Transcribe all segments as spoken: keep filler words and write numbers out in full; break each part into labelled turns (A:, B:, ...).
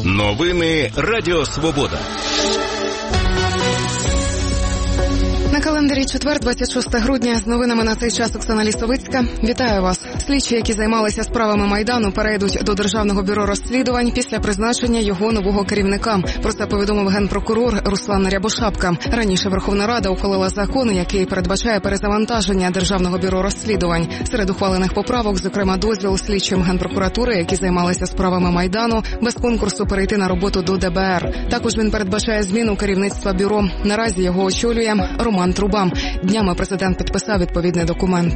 A: Новини Радіо Свобода.
B: На календарі четвер, двадцять шостого грудня. З новинами на цей час Оксана Лісовицька. Вітаю вас. Слідчі, які займалися справами Майдану, перейдуть до Державного бюро розслідувань після призначення його нового керівника. Про це повідомив генпрокурор Руслан Рябошапка. Раніше Верховна Рада ухвалила закон, який передбачає перезавантаження Державного бюро розслідувань. Серед ухвалених поправок, зокрема, дозвіл слідчим Генпрокуратури, які займалися справами Майдану, без конкурсу перейти на роботу до Д Б Р. Також він передбачає зміну керівництва бюро. Наразі його очолює Роман Труба. Днями президент підписав відповідний документ.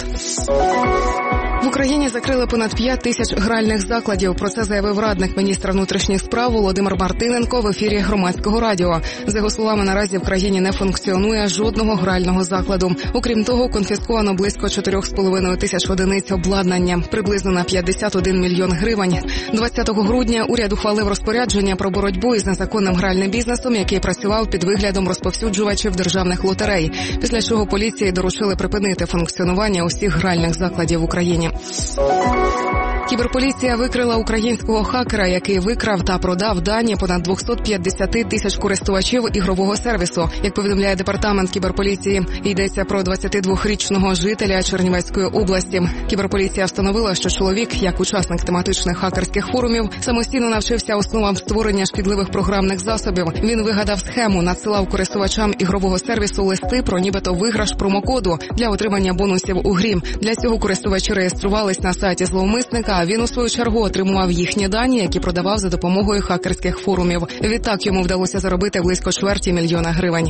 B: В Україні закрили понад п'ять тисяч гральних закладів. Про це заявив радник міністра внутрішніх справ Володимир Мартиненко в ефірі Громадського радіо. За його словами, наразі в країні не функціонує жодного грального закладу. Окрім того, конфісковано близько чотири з половиною тисяч одиниць обладнання, приблизно на п'ятдесят один мільйон гривень. двадцятого грудня уряд ухвалив розпорядження про боротьбу із незаконним гральним бізнесом, який працював під виглядом розповсюджувачів державних лотерей. Після чого поліції доручили припинити функціонування усіх гральних закладів в Україні. Кіберполіція викрила українського хакера, який викрав та продав дані понад двісті п'ятдесят тисяч користувачів ігрового сервісу. Як повідомляє департамент кіберполіції, йдеться про двадцятидвохрічного жителя Чернівецької області. Кіберполіція встановила, що чоловік, як учасник тематичних хакерських форумів, самостійно навчився основам створення шкідливих програмних засобів. Він вигадав схему, надсилав користувачам ігрового сервісу листи про нібито виграш промокоду для отримання бонусів у грі. Для цього користувачі реєструвались на сайті зловмисника, а він, у свою чергу, отримував їхні дані, які продавав за допомогою хакерських форумів. Відтак йому вдалося заробити близько чверті мільйона гривень.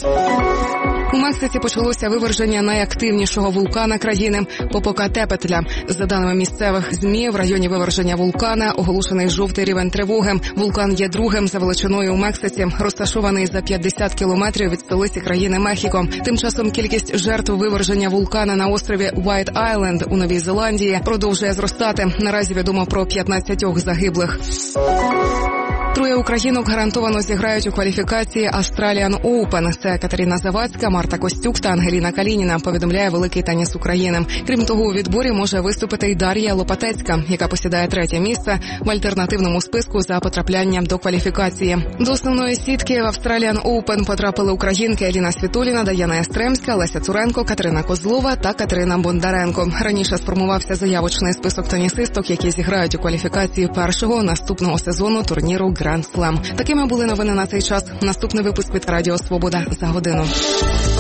B: У Мексиці почалося виверження найактивнішого вулкана країни – Попокатепетля. За даними місцевих ЗМІ, в районі виверження вулкана оголошений жовтий рівень тривоги. Вулкан є другим за величиною у Мексиці, розташований за п'ятдесят кілометрів від столиці країни Мехіко. Тим часом кількість жертв виверження вулкана на острові Уайт-Айленд у Новій Зеландії продовжує зростати. Наразі відомо про п'ятнадцять загиблих. Троє українок гарантовано зіграють у кваліфікації Australian Open. Це Катерина Завадська, Марта Костюк та Ангеліна Калініна, повідомляє Великий теніс України. Крім того, у відборі може виступити й Дар'я Лопатецька, яка посідає третє місце в альтернативному списку за потрапляння до кваліфікації. До основної сітки в Australian Open потрапили українки Еліна Світоліна, Даяна Ястремська, Леся Цуренко, Катерина Козлова та Катерина Бондаренко. Раніше сформувався заявочний список тенісисток, які зіграють у кваліфікації першого наступного сезону турніру Гранд Слем. Такими були новини на цей час. Наступний випуск від Радіо Свобода за годину.